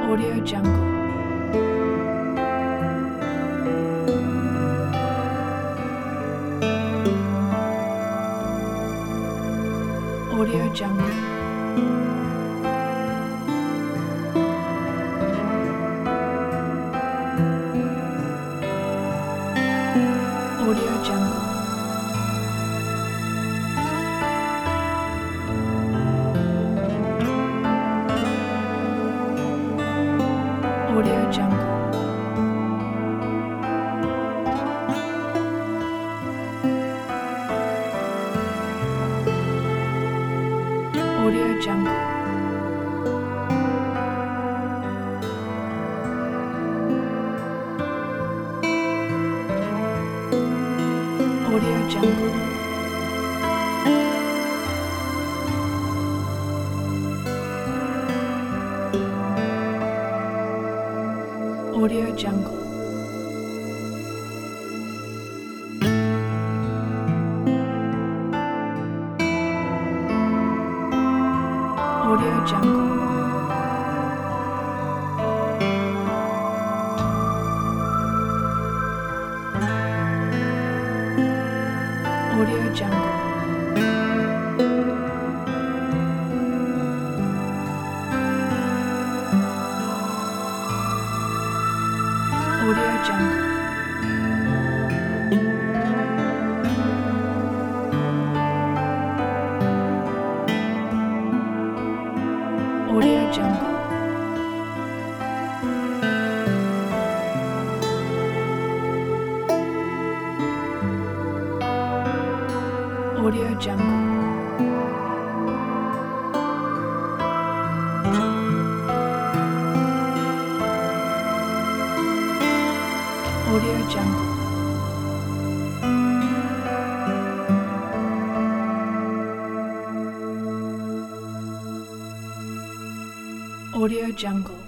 Audio Jungle. Audio Jungle. Audio Jungle. Audio Jungle. Audio Jungle. Audio Jungle. Audio Jungle. Audio Jungle. Audio Jungle. Audio Jungle. Audio Jungle. Audio Jungle. Audio Jungle. Audio Jungle.